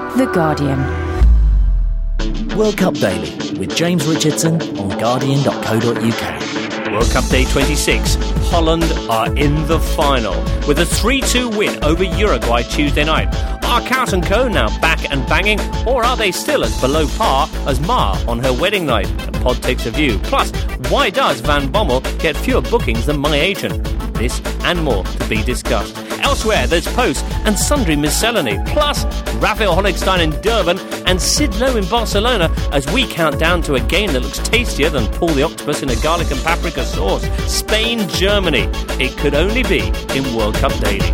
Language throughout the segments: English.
The Guardian. World Cup Daily with James Richardson on Guardian.co.uk. World Cup Day 26. Holland are in the final with a 3-2 win over Uruguay Tuesday night. Are Cout & Co now back and banging, or are they still as below par as Ma on her wedding night? The pod takes a view. Plus, why does Van Bommel get fewer bookings than my agent? This and more to be discussed. Elsewhere, there's Post and sundry miscellany. Plus, Rafael Honigstein in Durban and Sid Lowe in Barcelona as we count down to a game that looks tastier than Paul the Octopus in a garlic and paprika sauce. Spain, Germany. It could only be in World Cup Daily.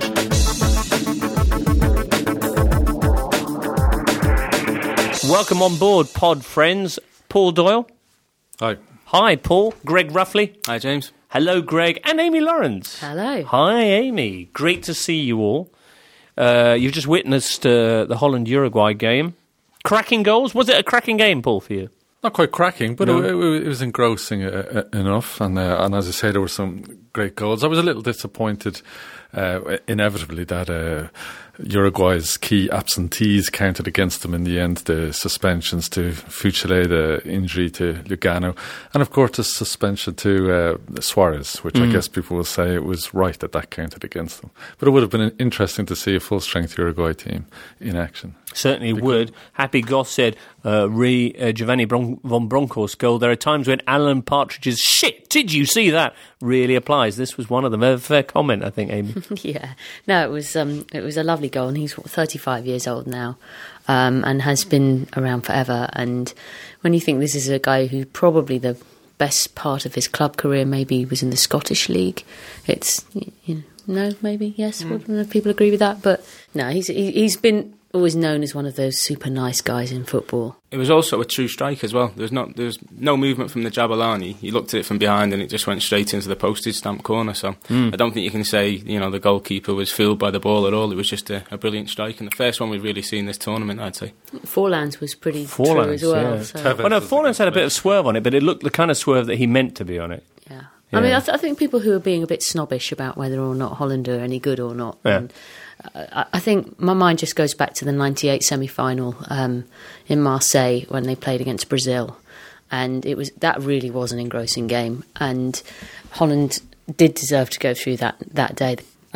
Welcome on board, pod friends. Paul Doyle. Hi. Hi, Paul. Greg Ruffley. Hi, James. Hello, Greg. And Amy Lawrence. Hello. Hi, Amy. Great to see you all. You've just witnessed the Holland-Uruguay game. Cracking goals? Was it a cracking game, Paul, for you? Not quite cracking, but No. it was engrossing enough. And as I say, there were some great goals. I was a little disappointed, inevitably, that Uruguay's key absentees counted against them in the end. The suspensions to Fuchile, the injury to Lugano, and of course the suspension to Suarez, which I guess people will say it was right that counted against them. But it would have been interesting to see a full-strength Uruguay team in action. Certainly would. Happy Goss said, Giovanni von Bronckhorst goal, there are times when Alan Partridge's "shit, did you see that?" really applies. This was one of them. A fair comment, I think, Amy. Yeah. No, it was a lovely goal, and he's 35 years old now, and has been around forever. And when you think this is a guy who probably the best part of his club career maybe was in the Scottish League, it's, no, maybe, yes, I don't know if people agree with that, but no, he's been always known as one of those super nice guys in football. It was also a true strike as well. There was no movement from the Jabulani. He looked at it from behind and it just went straight into the postage stamp corner. So I don't think you can say the goalkeeper was fooled by the ball at all. It was just a brilliant strike, and the first one we've really seen this tournament, I'd say. Forlands was pretty true as well. Yeah. So. Well, no, Forlands had a bit of swerve on it, but it looked the kind of swerve that he meant to be on it. Yeah. Yeah. I mean, I think people who are being a bit snobbish about whether or not Holland are any good or not. Yeah. And, I think my mind just goes back to the 98 semi-final in Marseille when they played against Brazil, and that really was an engrossing game, and Holland did deserve to go through that day.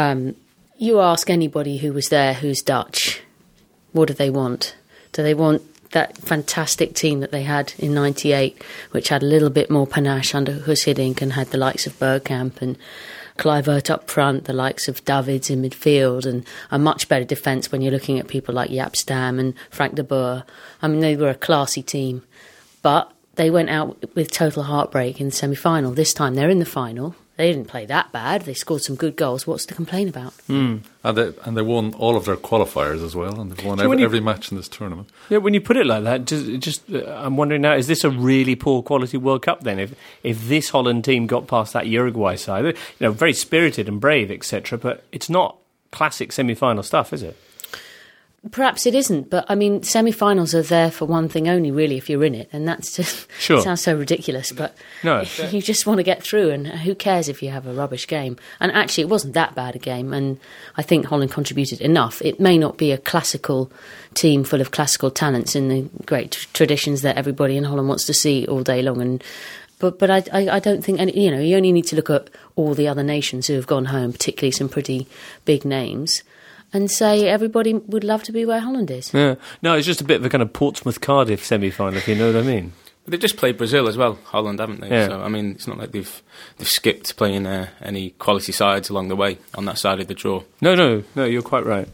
You ask anybody who was there who's Dutch, what do they want? Do they want that fantastic team that they had in 98, which had a little bit more panache under Guus Hiddink and had the likes of Bergkamp and Kluivert up front, the likes of Davids in midfield, and a much better defence when you're looking at people like Jaap Stam and Frank de Boer. I mean, they were a classy team, but they went out with total heartbreak in the semi-final. This time they're in the final. They didn't play that bad. They scored some good goals. What's to complain about? And they won all of their qualifiers as well, and they've won every match in this tournament. Yeah, when you put it like that, I'm wondering now, is this a really poor quality World Cup then? If this Holland team got past that Uruguay side, very spirited and brave, etc., but it's not classic semi-final stuff, is it? Perhaps it isn't, but I mean, semi-finals are there for one thing only, really, if you're in it, and that's just sounds so ridiculous, but no, you just want to get through, and who cares if you have a rubbish game? And actually, it wasn't that bad a game, and I think Holland contributed enough. It may not be a classical team full of classical talents in the great traditions that everybody in Holland wants to see all day long, But I don't think, you only need to look at all the other nations who have gone home, particularly some pretty big names, and say everybody would love to be where Holland is. Yeah. No, it's just a bit of a kind of Portsmouth-Cardiff semi-final, if you know what I mean. But they've just played Brazil as well, Holland, haven't they? Yeah. So, I mean, it's not like they've skipped playing any quality sides along the way on that side of the draw. No, you're quite right.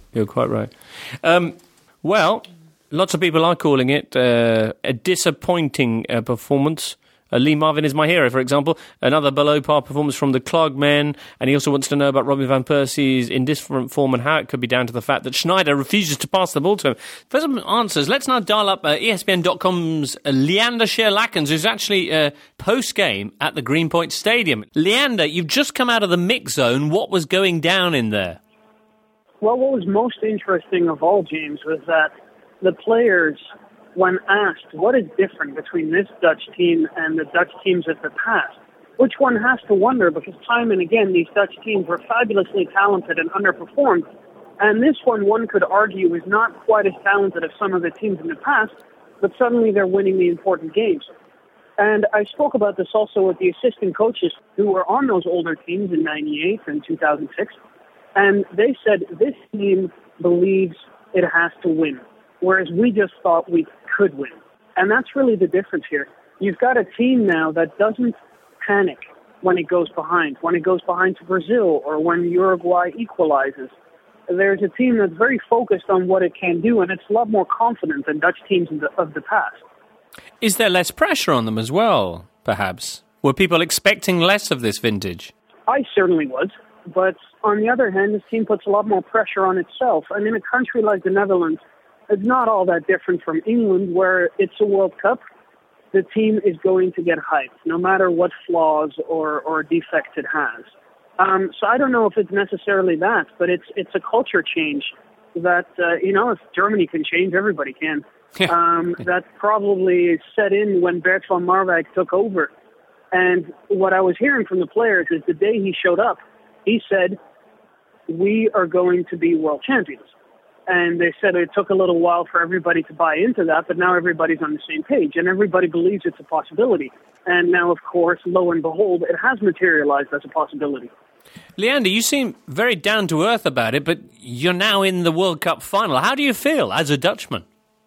Well, lots of people are calling it a disappointing performance. Lee Marvin is my hero, for example. Another below-par performance from the Clog men, and he also wants to know about Robin van Persie's indifferent form and how it could be down to the fact that Schneider refuses to pass the ball to him. For some answers, let's now dial up ESPN.com's Leander Scherlackens, who's actually post-game at the Greenpoint Stadium. Leander, you've just come out of the mix zone. What was going down in there? Well, what was most interesting of all, James, was that the players, when asked what is different between this Dutch team and the Dutch teams of the past, which one has to wonder, because time and again these Dutch teams were fabulously talented and underperformed, And this one could argue, is not quite as talented as some of the teams in the past, but suddenly they're winning the important games. And I spoke about this also with the assistant coaches who were on those older teams in 98 and 2006. And they said this team believes it has to win, whereas we just thought we could win. And that's really the difference here. You've got a team now that doesn't panic when it goes behind to Brazil or when Uruguay equalizes. There's a team that's very focused on what it can do, and it's a lot more confident than Dutch teams of the past. Is there less pressure on them as well, perhaps? Were people expecting less of this vintage? I certainly was, but on the other hand, this team puts a lot more pressure on itself. And in a country like the Netherlands, it's not all that different from England, where it's a World Cup. The team is going to get hyped, no matter what flaws or defects it has. So I don't know if it's necessarily that, but it's a culture change that, if Germany can change, everybody can. That probably set in when Bert van Marwijk took over. And what I was hearing from the players is the day he showed up, he said, we are going to be world champions. And they said it took a little while for everybody to buy into that, but now everybody's on the same page, and everybody believes it's a possibility. And now, of course, lo and behold, it has materialized as a possibility. Leander, you seem very down-to-earth about it, but you're now in the World Cup final. How do you feel as a Dutchman?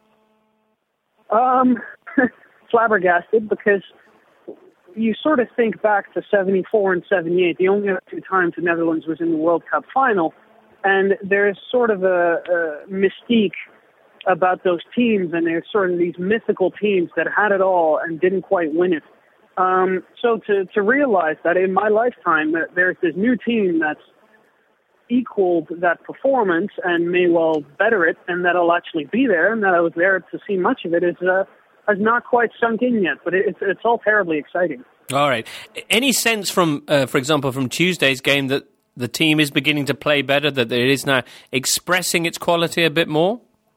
Flabbergasted, because you sort of think back to 74 and 78, the only other two times the Netherlands was in the World Cup final, and there's sort of a mystique about those teams, and there's sort of these mythical teams that had it all and didn't quite win it. So to realize that in my lifetime that there's this new team that's equaled that performance and may well better it, and that'll actually be there, and that I was there to see much of it, has not quite sunk in yet, but it's all terribly exciting. All right. Any sense from, for example, from Tuesday's game that the team is beginning to play better, that it is now expressing its quality a bit more?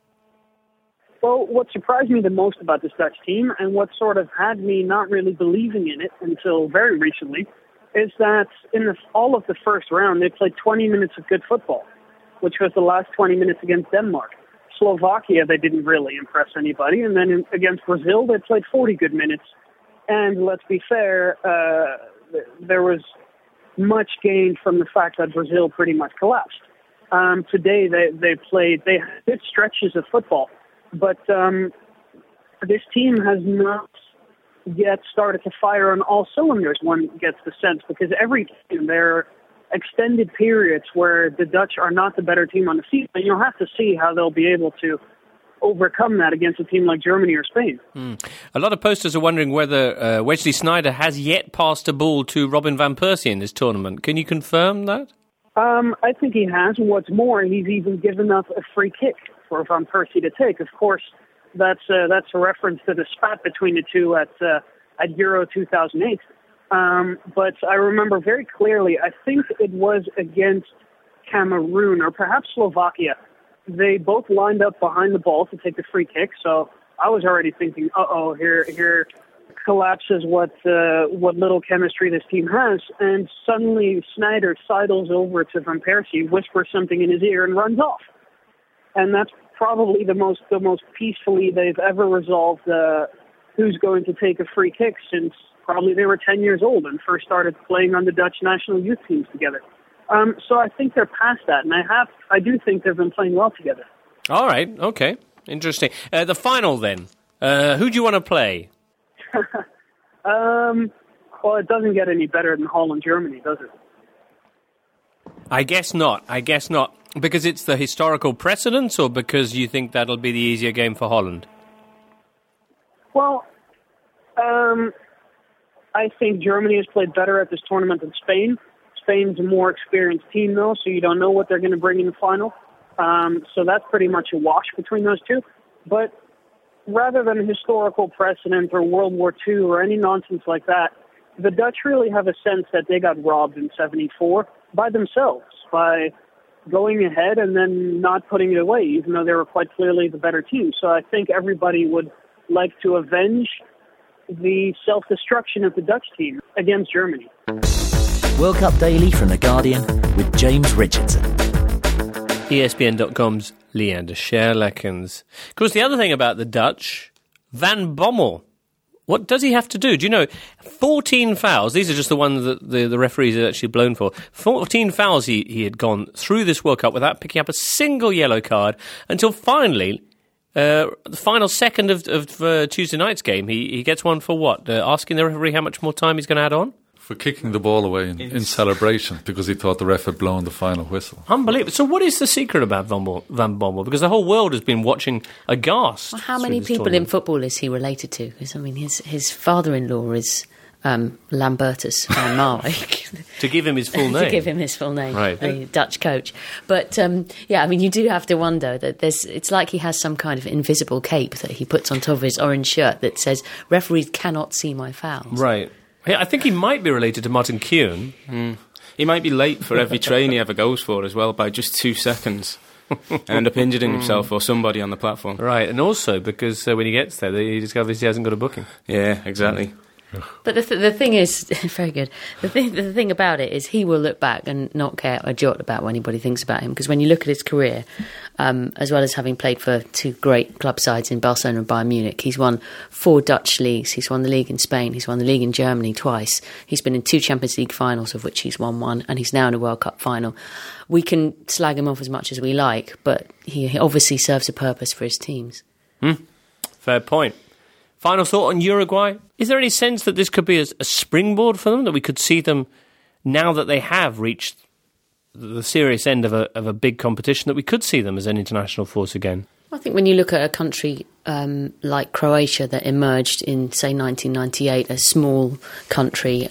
Well, what surprised me the most about this Dutch team, and what sort of had me not really believing in it until very recently, is that in all of the first round, they played 20 minutes of good football, which was the last 20 minutes against Denmark. Slovakia, they didn't really impress anybody, and then against Brazil, they played 40 good minutes. And let's be fair, there was much gained from the fact that Brazil pretty much collapsed. Today, they had good stretches of football. But this team has not yet started to fire on all cylinders, one gets the sense, because every team, there are extended periods where the Dutch are not the better team on the field, and you'll have to see how they'll be able to overcome that against a team like Germany or Spain. A lot of posters are wondering whether Wesley Sneijder has yet passed a ball to Robin van Persie in this tournament. Can you confirm that? I think he has. What's more, he's even given up a free kick for Van Persie to take. Of course, that's a reference to the spat between the two at Euro 2008. But I remember very clearly, I think it was against Cameroon or perhaps Slovakia. They both lined up behind the ball to take the free kick. So I was already thinking, here collapses what little chemistry this team has. And suddenly Sneijder sidles over to Van Persie, whispers something in his ear, and runs off. And that's probably the most peacefully they've ever resolved who's going to take a free kick since probably they were 10 years old and first started playing on the Dutch national youth teams together. So I think they're past that, and I do think they've been playing well together. All right, okay, interesting. The final then, who do you want to play? Well, it doesn't get any better than Holland-Germany, does it? I guess not. Because it's the historical precedence, or because you think that'll be the easier game for Holland? Well, I think Germany has played better at this tournament than Spain. Spain's a more experienced team, though, so you don't know what they're going to bring in the final. So that's pretty much a wash between those two. But rather than a historical precedent or World War II or any nonsense like that, the Dutch really have a sense that they got robbed in 74 by themselves, by going ahead and then not putting it away, even though they were quite clearly the better team. So I think everybody would like to avenge the self-destruction of the Dutch team against Germany. World Cup Daily from The Guardian with James Richardson. ESPN.com's Leander Scherleckens. Of course, the other thing about the Dutch, Van Bommel. What does he have to do? Do you know, 14 fouls, these are just the ones that the referees had actually blown for. 14 fouls he had gone through this World Cup without picking up a single yellow card until finally, the final second of Tuesday night's game, he gets one for what? Asking the referee how much more time he's going to add on? For kicking the ball away in celebration because he thought the ref had blown the final whistle. Unbelievable. So what is the secret about Van Bommel? Because the whole world has been watching aghast. Well, how many people in football is he related to? Because, I mean, his father-in-law is Lambertus van Marwijk. To give him his full name. To give him his full name, right. The Dutch coach. But, yeah, I mean, you do have to wonder that it's like he has some kind of invisible cape that he puts on top of his orange shirt that says, referees cannot see my fouls. Right. I think he might be related to Martin Keown. He might be late for every train he ever goes for as well by just 2 seconds and end up injuring himself or somebody on the platform. Right, and also because when he gets there, he discovers he hasn't got a booking. Yeah, exactly. But the thing is, very good. The thing about it is he will look back and not care a jot about what anybody thinks about him. Because when you look at his career, as well as having played for 2 great club sides in Barcelona and Bayern Munich, he's won 4 Dutch leagues. He's won the league in Spain. He's won the league in Germany twice. He's been in 2 Champions League finals, of which he's won 1, and he's now in a World Cup final. We can slag him off as much as we like, but he obviously serves a purpose for his teams. Fair point. Final thought on Uruguay. Is there any sense that this could be a springboard for them, that we could see them, now that they have reached the serious end of a big competition, that we could see them as an international force again? I think when you look at a country like Croatia that emerged in, say, 1998, a small country,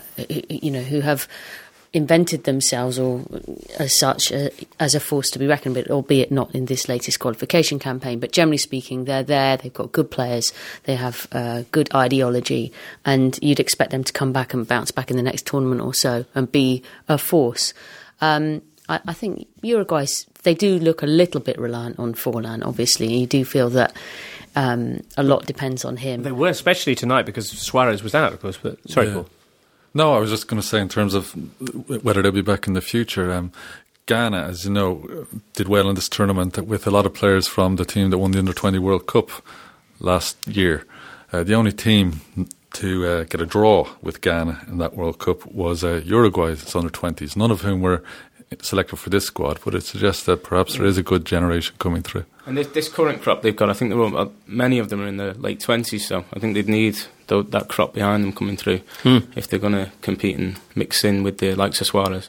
who have invented themselves or as such as a force to be reckoned with, albeit not in this latest qualification campaign, but generally speaking they're there, they've got good players, they have good ideology, and you'd expect them to come back and bounce back in the next tournament or so and be a force. I think Uruguay, they do look a little bit reliant on Forlan, obviously. You do feel that a lot depends on him. They were, especially tonight, because Suarez was out, of course. But sorry, Paul. No, I was just going to say in terms of whether they'll be back in the future, Ghana, as you know, did well in this tournament with a lot of players from the team that won the Under-20 World Cup last year. The only team to get a draw with Ghana in that World Cup was Uruguay's Under-20s, none of whom were selected for this squad, but it suggests that perhaps there is a good generation coming through. And this current crop they've got, I think many of them are in the late 20s, so I think they'd need that crop behind them coming through if they're going to compete and mix in with the likes of Suarez.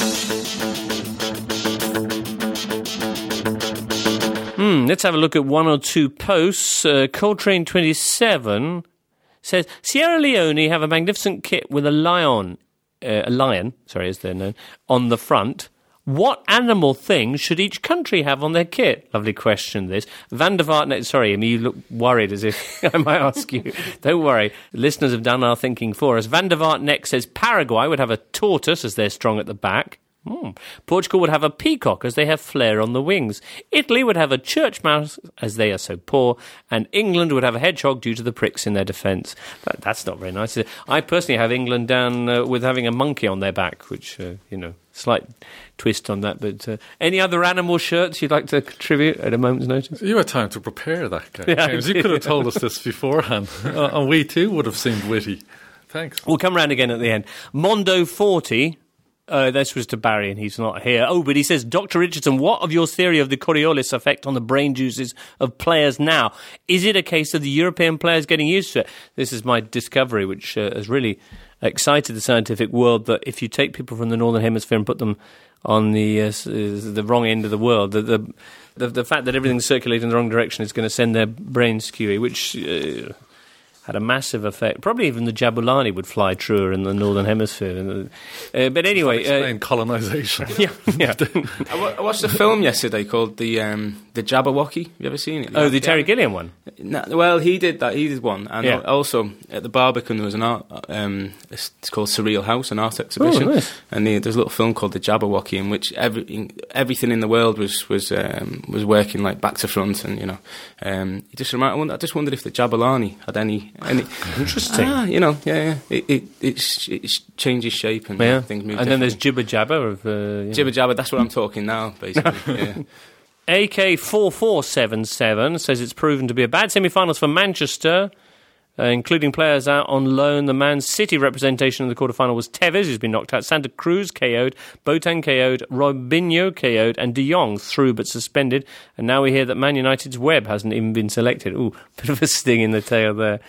Let's have a look at one or two posts. Coltrane 27 says, Sierra Leone have a magnificent kit with a lion, as they're known, on the front. What animal things should each country have on their kit? Lovely question, this. Van der Vaart, sorry, I mean, you look worried as if I might ask you. Don't worry, listeners have done our thinking for us. Van der Vaart next says Paraguay would have a tortoise as they're strong at the back. Portugal would have a peacock as they have flair on the wings. Italy would have a church mouse as they are so poor. And England would have a hedgehog due to the pricks in their defence. But that's not very nice. I personally have England down with having a monkey on their back, which, slight twist on that. But any other animal shirts you'd like to contribute at a moment's notice? You had time to prepare that, James. You could have told us this beforehand. And we too would have seemed witty. Thanks. We'll come round again at the end. Mondo 40... this was to Barry and he's not here. But he says, Dr. Richardson, what of your theory of the Coriolis effect on the brain juices of players now? Is it a case of the European players getting used to it? This is my discovery, which has really excited the scientific world, that if you take people from the Northern Hemisphere and put them on the wrong end of the world, the fact that everything's circulating in the wrong direction is going to send their brains skewy, which... had a massive effect. Probably even the Jabulani would fly truer in the Northern Hemisphere. But anyway... explain colonisation. Yeah. I watched a film yesterday called The Jabberwocky. Have you ever seen it? Oh, the Terry Gilliam one? No, well, he did that. He did one. And also, at the Barbican, there was an art... it's called Surreal House, an art exhibition. Oh, nice. And there's a little film called The Jabberwocky, in which everything in the world was working like back to front. And, I just wondered if the Jabulani had any And Interesting. It changes shape and things move. And then there's Jibber Jabber of Jibber Jabber. That's what I'm talking now, basically. Yeah. AK4477 says it's proven to be a bad semi-finals for Manchester, including players out on loan. The Man City representation in the quarter-final was Tevez, who's been knocked out, Santa Cruz KO'd, Boateng KO'd, Robinho KO'd, and De Jong through but suspended. And now we hear that Man United's Webb hasn't even been selected. Ooh, bit of a sting in the tail there.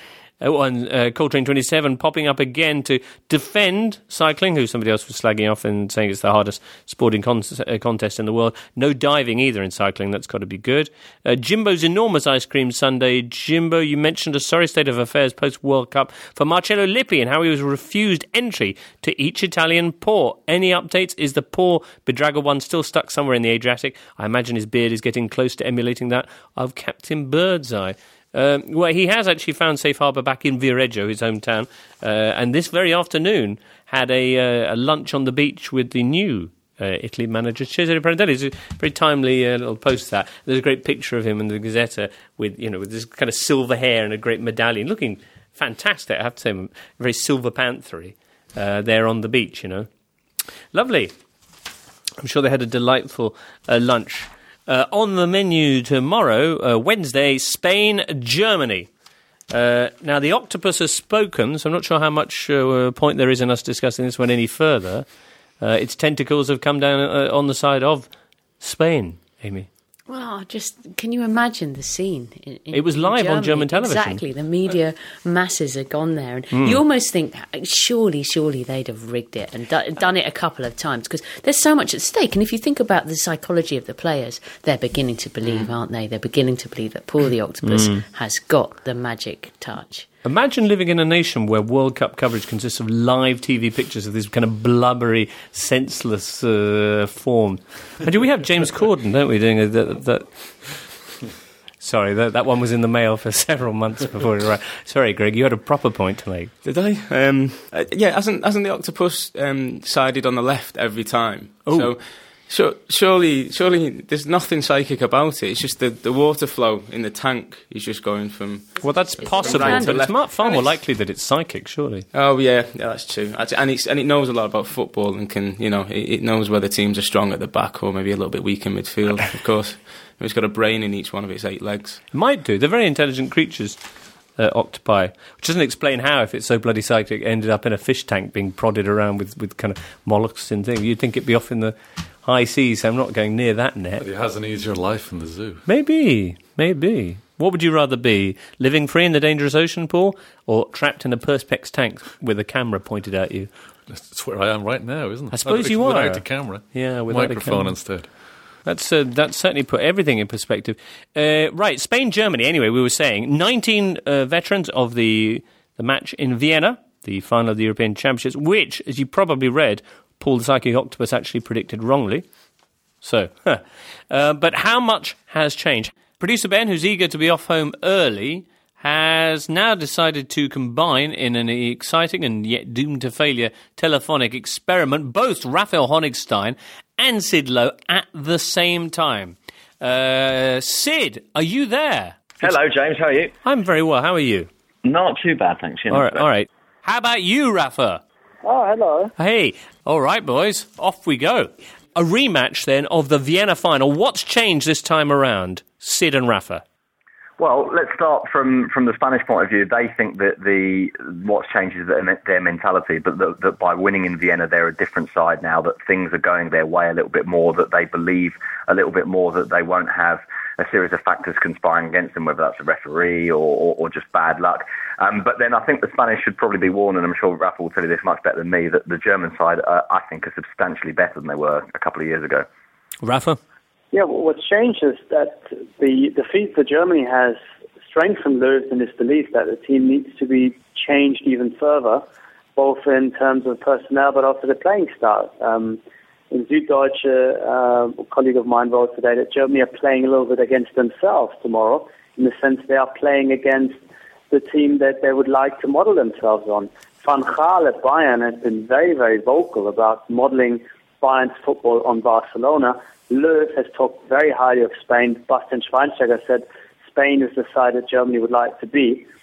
And Coltrane 27 popping up again to defend cycling, who somebody else was slagging off and saying it's the hardest sporting contest in the world. No diving either in cycling, that's got to be good. Jimbo's enormous ice cream sundae. Jimbo, you mentioned a sorry state of affairs post-World Cup for Marcello Lippi and how he was refused entry to each Italian port. Any updates? Is the poor bedraggled one still stuck somewhere in the Adriatic? I imagine his beard is getting close to emulating that of Captain Birdseye. Well, he has actually found safe harbour back in Viareggio, his hometown, and this very afternoon had a lunch on the beach with the new Italy manager Cesare Prandelli. It's a very timely little post that. There's a great picture of him in the Gazzetta with this kind of silver hair and a great medallion, looking fantastic. I have to say, very Silver Panthery there on the beach. Lovely. I'm sure they had a delightful lunch. On the menu tomorrow, Wednesday, Spain, Germany. Now, the octopus has spoken, so I'm not sure how much point there is in us discussing this one any further. Its tentacles have come down on the side of Spain, Amy. Well, can you imagine the scene? It was live on German television. Exactly. The media masses had gone there. And you almost think, surely they'd have rigged it and done it a couple of times because there's so much at stake. And if you think about the psychology of the players, they're beginning to believe, aren't they? They're beginning to believe that Paul the Octopus has got the magic touch. Imagine living in a nation where World Cup coverage consists of live TV pictures of this kind of blubbery, senseless form. And we have James Corden, don't we, doing that? Sorry, that one was in the mail for several months before it arrived. Sorry, Greg, you had a proper point to make. Did I? Hasn't the octopus sided on the left every time? Oh. So surely there's nothing psychic about it. It's just the water flow in the tank is just going from... Well, that's possible, right but it's far more likely that it's psychic, surely. Oh, yeah, that's true. And it knows a lot about football and can, it knows whether teams are strong at the back or maybe a little bit weak in midfield, of course. It's got a brain in each one of its 8 legs. It might do. They're very intelligent creatures, octopi, which doesn't explain how, if it's so bloody psychic, it ended up in a fish tank being prodded around with kind of mollusks and things. You'd think it'd be off in the high seas, so I'm not going near that net. But it has an easier life in the zoo. Maybe. What would you rather be? Living free in the dangerous ocean, Paul, or trapped in a Perspex tank with a camera pointed at you? That's where I am right now, isn't it? I suppose you are. Without a camera. Yeah, without a microphone camera. instead. That's certainly put everything in perspective. Right, Spain, Germany. Anyway, we were saying 19 veterans of the match in Vienna, the final of the European Championships, which, as you probably read, Paul the Psychic Octopus actually predicted wrongly. So, but how much has changed? Producer Ben, who's eager to be off home early, has now decided to combine in an exciting and yet doomed to failure telephonic experiment both Raphael Honigstein and Sid Lowe at the same time. Sid, are you there? Hello, James. How are you? I'm very well. How are you? Not too bad, thanks. All right. How about you, Rafa? Oh, hello. Hey. All right, boys. Off we go. A rematch, then, of the Vienna final. What's changed this time around, Sid and Rafa? Well, let's start from the Spanish point of view. They think that what's changed is their mentality, but that by winning in Vienna, they're a different side now, that things are going their way a little bit more, that they believe a little bit more that they won't have a series of factors conspiring against them, whether that's a referee or just bad luck. But then I think the Spanish should probably be warned, and I'm sure Rafa will tell you this much better than me, that the German side, I think, are substantially better than they were a couple of years ago. Rafa? Yeah, what's changed is that the defeat for Germany has strengthened Löw in his belief that the team needs to be changed even further, both in terms of personnel but also the playing style. In Süddeutsche, a colleague of mine wrote today that Germany are playing a little bit against themselves tomorrow, in the sense they are playing against the team that they would like to model themselves on. Van Gaal at Bayern has been very, very vocal about modeling Bayern's football on Barcelona. Löw has talked very highly of Spain. Bastian Schweinsteiger said Spain is the side that Germany would like to be.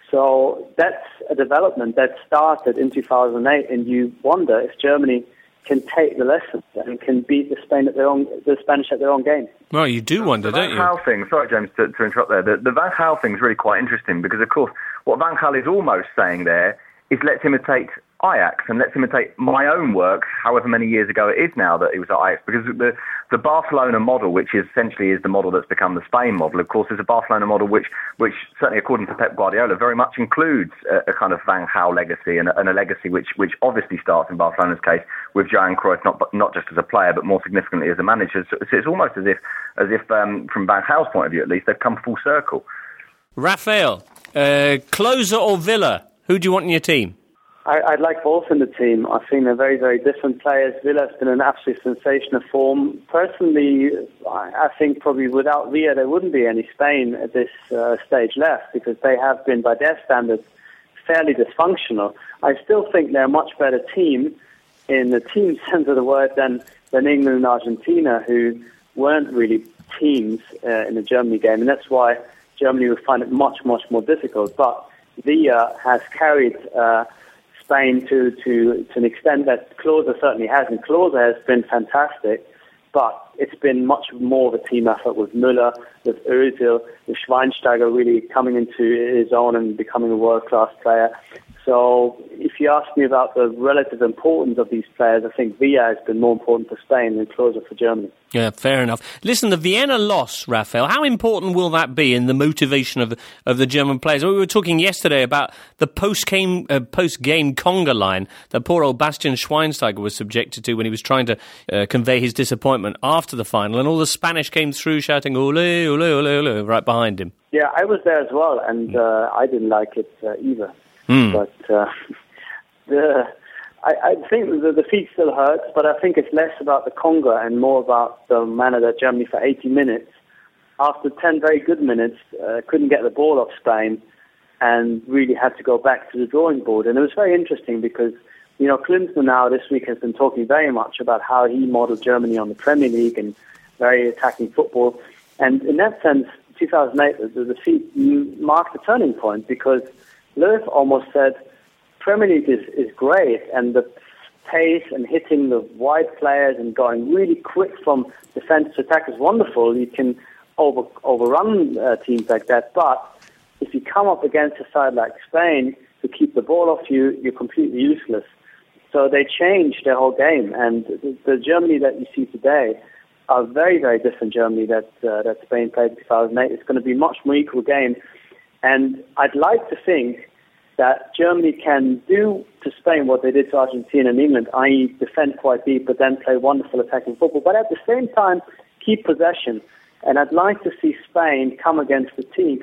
So that's a development that started in 2008, and you wonder if Germany can take the lessons and can beat the Spanish at their own game. Well, you do wonder, don't you? The Van Gaal thing, sorry James to interrupt there, the Van Gaal thing is really quite interesting because, of course, what Van Gaal is almost saying there is let's imitate Ajax and let's imitate my own work, however many years ago it is now that he was at Ajax, because the Barcelona model, which essentially is the model that's become the Spain model, of course, is a Barcelona model which certainly according to Pep Guardiola very much includes a kind of Van Gaal legacy and a legacy which obviously starts in Barcelona's case with Johan Cruyff, not just as a player but more significantly as a manager. So it's almost as if from Van Gaal's point of view at least, they've come full circle. Raphael, Klose or Villa, who do you want in your team? I'd like both in the team. I think they're very, very different players. Villa's been an absolute sensation of form. Personally, I think probably without Villa there wouldn't be any Spain at this stage left, because they have been, by their standards, fairly dysfunctional. I still think they're a much better team in the team sense of the word than England and Argentina, who weren't really teams in the Germany game, and that's why Germany would find it much, much more difficult. But Villa has carried Spain to an extent that Klose certainly hasn't. Klose has been fantastic, but it's been much more of a team effort with Müller, with Özil, with Schweinsteiger really coming into his own and becoming a world-class player. So if you ask me about the relative importance of these players, I think Villa has been more important for Spain than Klose for Germany. Yeah, fair enough. Listen, the Vienna loss, Raphael, how important will that be in the motivation of the German players? We were talking yesterday about the post-game conga line that poor old Bastian Schweinsteiger was subjected to when he was trying to convey his disappointment after the final, and all the Spanish came through shouting, ole, ole, ole, ole, right behind him. Yeah, I was there as well, and I didn't like it either. But I think the defeat still hurts, but I think it's less about the conga and more about the manner that Germany for 80 minutes, after 10 very good minutes, couldn't get the ball off Spain and really had to go back to the drawing board. And it was very interesting because, Klinsmann now this week has been talking very much about how he modeled Germany on the Premier League and very attacking football. And in that sense, 2008, the defeat marked a turning point because Löw almost said, Premier League is great, and the pace and hitting the wide players and going really quick from defence to attack is wonderful. You can overrun teams like that, but if you come up against a side like Spain to keep the ball off you, you're completely useless. So they changed their whole game, and the Germany that you see today are very, very different Germany that Spain played in 2008. It's going to be a much more equal game. And I'd like to think that Germany can do to Spain what they did to Argentina and England, i.e. defend quite deep, but then play wonderful attacking football, but at the same time keep possession. And I'd like to see Spain come up against a team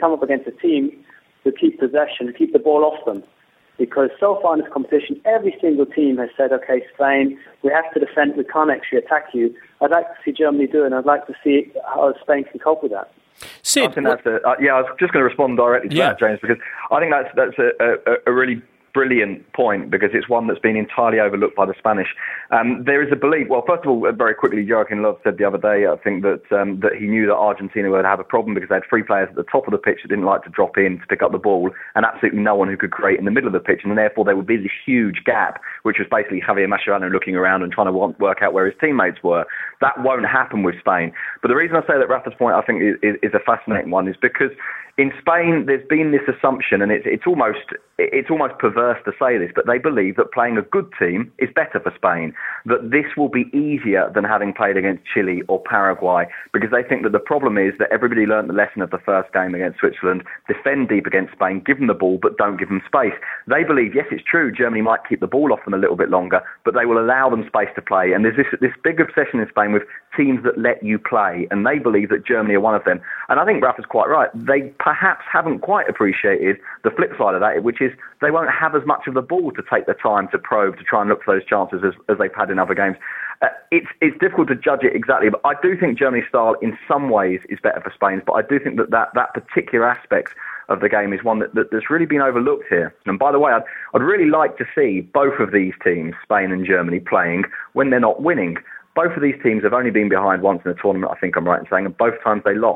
to keep possession, to keep the ball off them. Because so far in this competition, every single team has said, okay, Spain, we have to defend, we can't actually attack you. I'd like to see Germany do it, and I'd like to see how Spain can cope with that. Sid, I think I was just going to respond directly to that, James, because I think that's a really brilliant point, because it's one that's been entirely overlooked by the Spanish. There is a belief, well, first of all, very quickly, Joachim Löw said the other day, I think, that he knew that Argentina would have a problem because they had three players at the top of the pitch that didn't like to drop in to pick up the ball, and absolutely no one who could create in the middle of the pitch, and therefore there would be this huge gap, which was basically Javier Mascherano looking around and trying to work out where his teammates were. That won't happen with Spain. But the reason I say that Rafa's point, I think, is a fascinating one, is because in Spain, there's been this assumption, and it's almost perverse to say this, but they believe that playing a good team is better for Spain, that this will be easier than having played against Chile or Paraguay, because they think that the problem is that everybody learnt the lesson of the first game against Switzerland, defend deep against Spain, give them the ball, but don't give them space. They believe, yes, it's true, Germany might keep the ball off them a little bit longer, but they will allow them space to play. And there's this big obsession in Spain with teams that let you play, and they believe that Germany are one of them. And I think Rafa's quite right. They perhaps haven't quite appreciated the flip side of that, which is they won't have as much of the ball to take the time to probe, to try and look for those chances as they've had in other games. It's difficult to judge it exactly, but I do think Germany's style in some ways is better for Spain's, but I do think that particular aspect of the game is one that's really been overlooked here. And by the way, I'd really like to see both of these teams, Spain and Germany, playing when they're not winning. Both of these teams have only been behind once in a tournament, I think I'm right in saying, and both times they lost.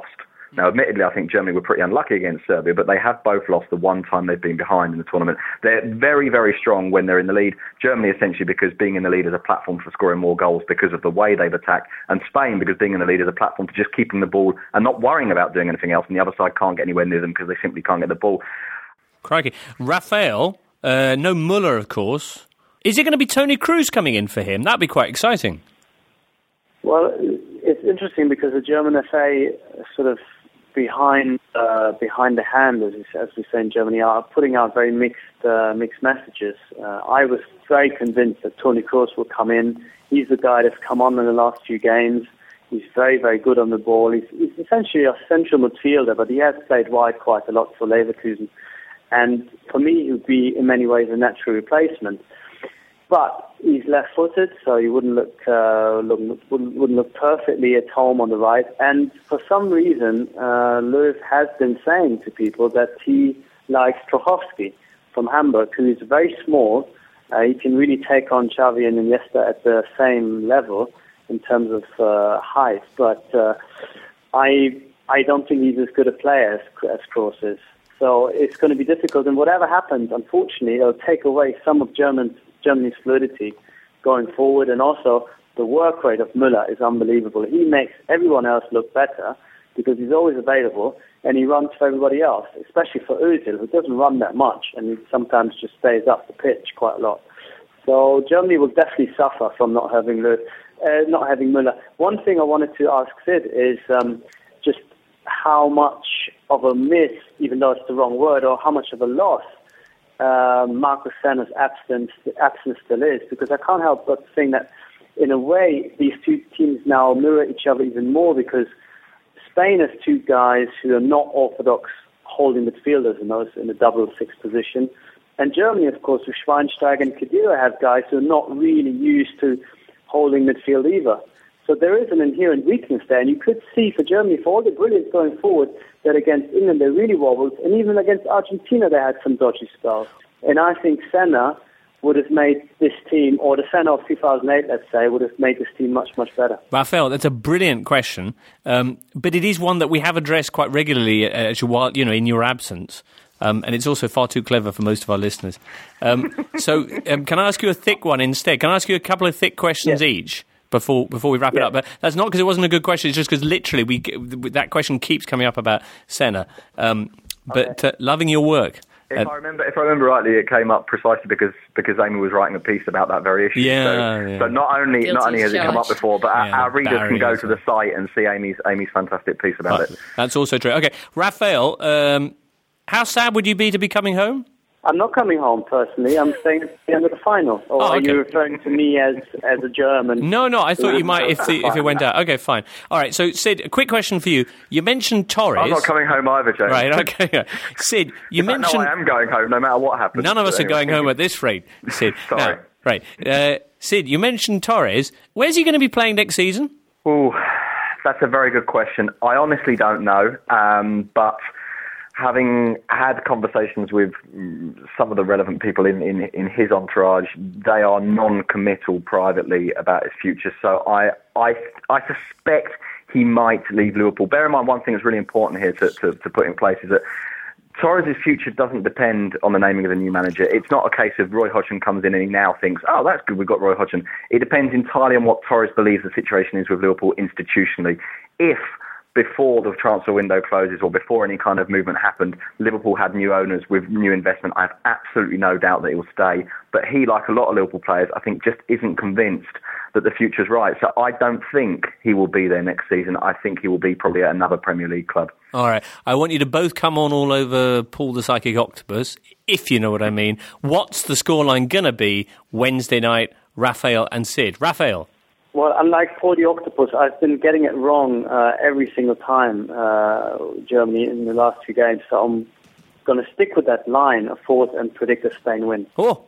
Now, admittedly, I think Germany were pretty unlucky against Serbia, but they have both lost the one time they've been behind in the tournament. They're very, very strong when they're in the lead. Germany, essentially, because being in the lead is a platform for scoring more goals because of the way they've attacked, and Spain, because being in the lead is a platform for just keeping the ball and not worrying about doing anything else, and the other side can't get anywhere near them because they simply can't get the ball. Crikey. Rafael, no Muller, of course. Is it going to be Toni Kroos coming in for him? That'd be quite exciting. Well, it's interesting because the German FA sort of behind the hand, as we say in Germany, are putting out very mixed messages. I was very convinced that Toni Kroos will come in. He's the guy that's come on in the last few games. He's very, very good on the ball. He's essentially a central midfielder, but he has played wide quite a lot for Leverkusen. And for me, he would be in many ways a natural replacement. But he's left-footed, so he wouldn't look perfectly at home on the right. And for some reason, Löw has been saying to people that he likes Trochowski from Hamburg, who is very small. He can really take on Xavi and Iniesta at the same level in terms of height. But I don't think he's as good a player as Kroos is. So it's going to be difficult. And whatever happens, unfortunately, it'll take away some of Germany's fluidity going forward, and also the work rate of Müller is unbelievable. He makes everyone else look better because he's always available and he runs for everybody else, especially for Özil, who doesn't run that much and he sometimes just stays up the pitch quite a lot. So Germany will definitely suffer from not having Müller. One thing I wanted to ask Sid is just how much of a miss, even though it's the wrong word, or how much of a loss Marcus Senna's absence still is, because I can't help but think that in a way these two teams now mirror each other even more, because Spain has two guys who are not orthodox holding midfielders in the double six position, and Germany, of course, with Schweinsteiger and Khedira, have guys who are not really used to holding midfield either. So there is an inherent weakness there, and you could see for Germany, for all the brilliance going forward, that against England they really wobbled, and even against Argentina they had some dodgy spells. And I think Senna would have made this team, or the Senna of 2008, let's say, would have made this team much, much better. Rafael, that's a brilliant question, but it is one that we have addressed quite regularly in your absence. And it's also far too clever for most of our listeners. So can I ask you a thick one instead? Can I ask you a couple of thick questions each? Before we wrap it up, but that's not because it wasn't a good question. It's just because literally that question keeps coming up about Senna. Loving your work. If I remember rightly, it came up precisely because Amy was writing a piece about that very issue. So not only has it come up before, but our readers can go to the site and see Amy's fantastic piece about it. That's also true. Okay, Rafael, how sad would you be to be coming home? I'm not coming home personally. I'm staying at the end of the final. Or are you referring to me as a German? No. I thought you might if it went out. Okay, fine. All right. So Sid, a quick question for you. You mentioned Torres. I'm not coming home either, James. Right. Okay. Sid, you mentioned. No, I am going home, no matter what happens. None of us are going home at this rate, Sid. Sorry. Now, right. Sid, you mentioned Torres. Where's he going to be playing next season? Oh, that's a very good question. I honestly don't know, but having had conversations with some of the relevant people in his entourage, they are non-committal privately about his future. So I suspect he might leave Liverpool. Bear in mind, one thing that's really important here to put in place is that Torres' future doesn't depend on the naming of the new manager. It's not a case of Roy Hodgson comes in and he now thinks, oh, that's good, we've got Roy Hodgson. It depends entirely on what Torres believes the situation is with Liverpool institutionally. If before the transfer window closes or before any kind of movement happened, Liverpool had new owners with new investment, I have absolutely no doubt that he will stay. But he, like a lot of Liverpool players, I think just isn't convinced that the future's right. So I don't think he will be there next season. I think he will be probably at another Premier League club. All right. I want you to both come on all over Paul the Psychic Octopus, if you know what I mean. What's the scoreline going to be Wednesday night, Rafael and Sid? Rafael. Well, unlike Paul the Octopus, I've been getting it wrong every single time, Germany, in the last few games. So I'm going to stick with that line of fourth and predict a Spain win. Oh.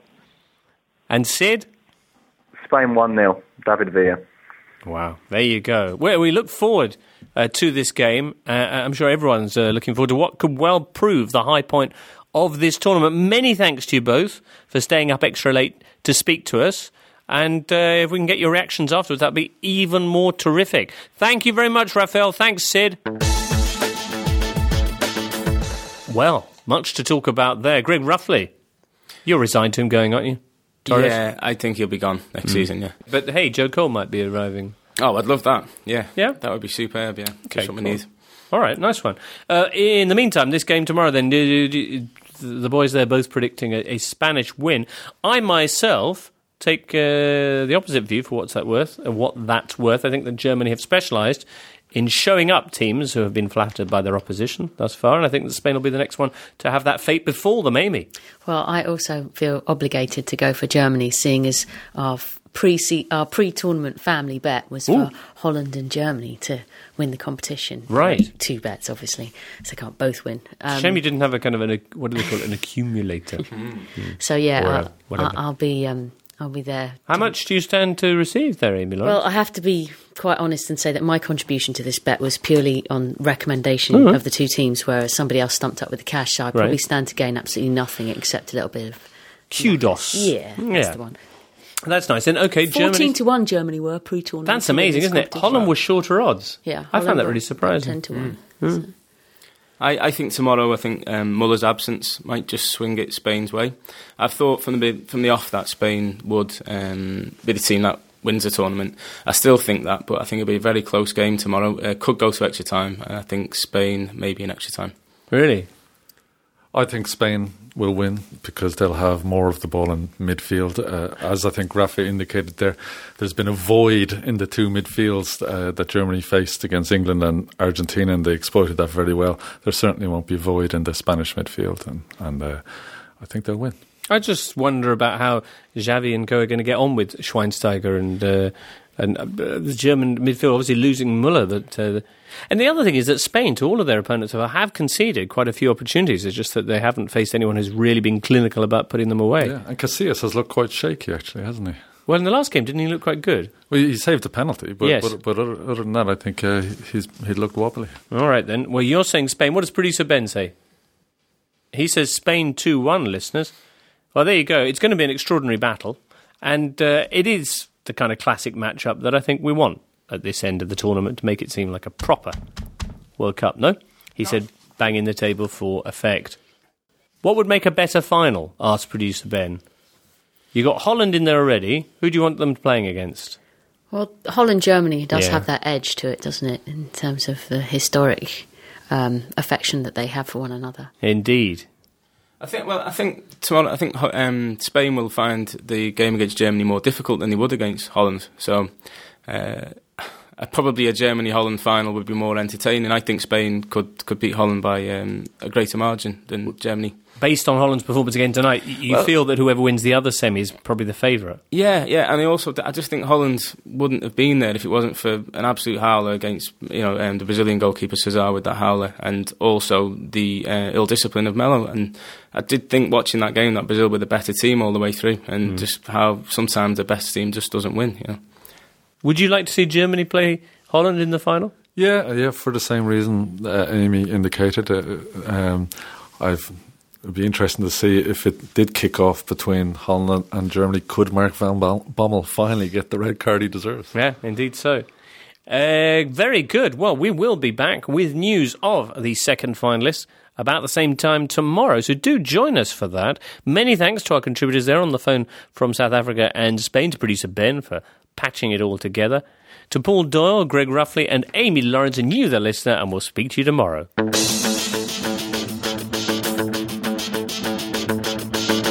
And Sid? Spain 1-0, David Villa. Wow, there you go. Well, we look forward to this game. I'm sure everyone's looking forward to what could well prove the high point of this tournament. Many thanks to you both for staying up extra late to speak to us. And if we can get your reactions afterwards, that'd be even more terrific. Thank you very much, Rafael. Thanks, Sid. Well, much to talk about there. Greg Ruffley, you're resigned to him going, aren't you? Torres? Yeah, I think he'll be gone next season, yeah. But hey, Joe Cole might be arriving. Oh, I'd love that. Yeah. Yeah? That would be superb, yeah. Okay, Just what we cool. need. All right, nice one. In the meantime, this game tomorrow then, the boys there both predicting a Spanish win. I myself take the opposite view for what that's worth. I think that Germany have specialised in showing up teams who have been flattered by their opposition thus far, and I think that Spain will be the next one to have that fate befall them, Amy. Well, I also feel obligated to go for Germany, seeing as our pre-tournament family bet was for Holland and Germany to win the competition. Right. 2 bets, obviously, so can't both win. Shame you didn't have a kind of what do they call it, an accumulator. So yeah, whatever. I'll be there. How much do you stand to receive there, Amy Lawrence? Well, I have to be quite honest and say that my contribution to this bet was purely on recommendation of the two teams, whereas somebody else stumped up with the cash, so I probably stand to gain absolutely nothing except a little bit of... kudos. Yeah, that's the one. That's nice. And okay, 14-1 Germany were pre-tournament. That's amazing, isn't it? Holland was shorter odds. Yeah. I found that really surprising. 10-1. So. I think tomorrow, Muller's absence might just swing it Spain's way. I've thought from the off that Spain would be the team that wins the tournament. I still think that, but I think it'll be a very close game tomorrow. Could go to extra time, and I think Spain maybe in extra time. Really? I think Spain will win because they'll have more of the ball in midfield. As I think Rafa indicated there's been a void in the two midfields that Germany faced against England and Argentina, and they exploited that very well. There certainly won't be a void in the Spanish midfield, and I think they'll win. I just wonder about how Xavi and co are going to get on with Schweinsteiger and the German midfield, obviously losing Muller. And the other thing is that Spain, to all of their opponents, have conceded quite a few opportunities. It's just that they haven't faced anyone who's really been clinical about putting them away. Yeah, and Casillas has looked quite shaky, actually, hasn't he? Well, in the last game, didn't he look quite good? Well, he saved the penalty, but, yes. but other than that, I think he looked wobbly. All right, then. Well, you're saying Spain. What does producer Ben say? He says Spain 2-1, listeners. Well, there you go. It's going to be an extraordinary battle, and it is the kind of classic matchup that I think we want at this end of the tournament to make it seem like a proper World Cup. No? He said banging the table for effect. What would make a better final? Asked producer Ben. You got Holland in there already. Who do you want them playing against? Well, Holland-Germany does have that edge to it, doesn't it, in terms of the historic affection that they have for one another. Indeed. I think tomorrow. Spain will find the game against Germany more difficult than they would against Holland. So, probably a Germany-Holland final would be more entertaining. I think Spain could beat Holland by a greater margin than Germany. Based on Holland's performance again tonight, you feel that whoever wins the other semi is probably the favourite. Yeah, and I just think Holland wouldn't have been there if it wasn't for an absolute howler against the Brazilian goalkeeper Cesar with that howler, and also the ill discipline of Melo. And I did think watching that game that Brazil were the better team all the way through, and just how sometimes the best team just doesn't win. Would you like to see Germany play Holland in the final? Yeah, for the same reason Amy indicated. It'd be interesting to see if it did kick off between Holland and Germany. Could Mark van Bommel finally get the red card he deserves? Yeah, indeed so. Very good. Well, we will be back with news of the second finalists about the same time tomorrow, so do join us for that. Many thanks to our contributors there on the phone from South Africa and Spain, to producer Ben for patching it all together, to Paul Doyle, Greg Ruffley and Amy Lawrence, and you, the listener, and we'll speak to you tomorrow.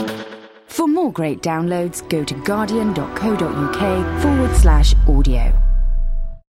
For more great downloads, go to guardian.co.uk/audio.